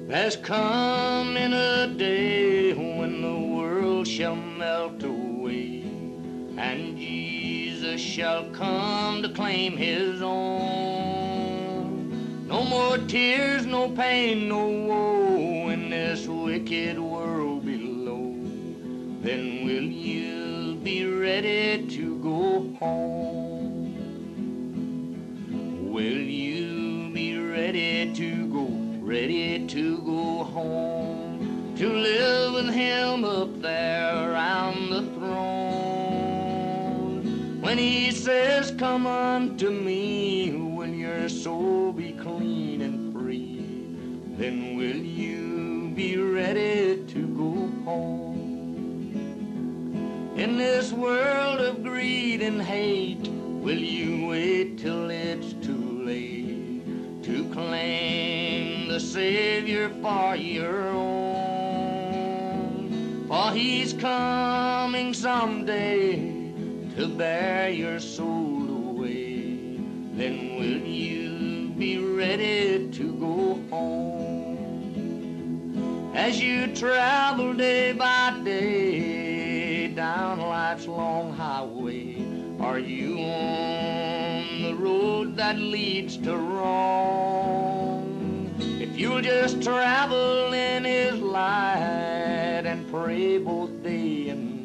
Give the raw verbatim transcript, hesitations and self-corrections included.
There's coming a day when the world shall melt away, and Jesus shall come to claim his own. No more tears, no pain, no woe in this wicked world below. Then will you be ready to go home? Will you be ready to go, ready to go home, to live with him up there around the throne? When he says, come unto me, will your soul be clean and free? Then will you be ready to go home? In this world of greed and hate, will you wait till it's too late to claim the Savior for your own? For he's coming someday to bear your soul away. Then will you be ready to go home? As you travel day by day down life's long highway, are you on the road that leads to wrong? If you'll just travel in his light and pray both day and